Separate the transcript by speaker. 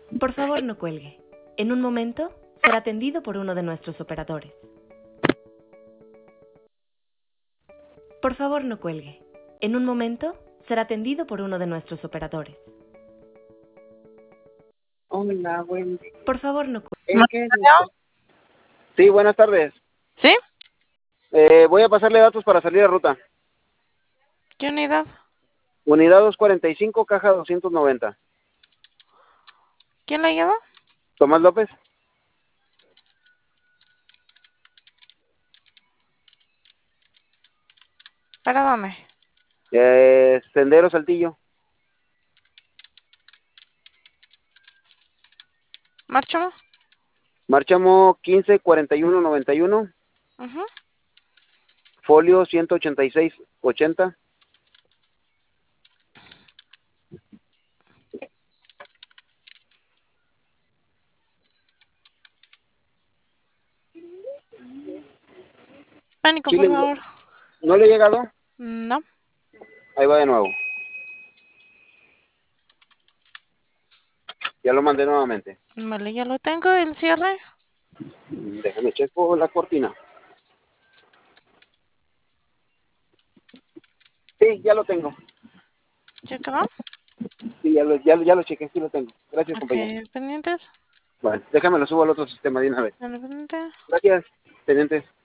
Speaker 1: Por favor, no cuelgue. En un momento será atendido por uno de nuestros operadores. Por favor, no cuelgue. En un momento será atendido por uno de nuestros operadores.
Speaker 2: Hola, buen día.
Speaker 1: Por favor, no cuelgue.
Speaker 2: ¿En qué necesito? Sí, buenas tardes.
Speaker 3: ¿Sí?
Speaker 2: Voy a pasarle datos para salir a ruta.
Speaker 3: ¿Qué unidad?
Speaker 2: Unidad 245, caja 290.
Speaker 3: ¿Quién la lleva?
Speaker 2: Tomás López.
Speaker 3: ¿Para dónde?
Speaker 2: Sendero Saltillo.
Speaker 3: ¿Márchamo?
Speaker 2: Marchamo 154191.
Speaker 3: Ujú.
Speaker 2: Folio 18680.
Speaker 3: Pánico, por
Speaker 2: Chile,
Speaker 3: favor.
Speaker 2: ¿no le he llegado?
Speaker 3: No.
Speaker 2: Ahí va de nuevo. Ya lo mandé nuevamente.
Speaker 3: Vale, ya lo tengo. ¿El cierre?
Speaker 2: Déjame checo la cortina. Sí, ya lo tengo.
Speaker 3: ¿Ya quedó?
Speaker 2: Sí, ya lo chequé, sí lo tengo. Gracias, compañero.
Speaker 3: Ok, pendientes.
Speaker 2: Bueno, déjame lo subo al otro sistema de una vez.
Speaker 3: Pendiente.
Speaker 2: Gracias, tenientes.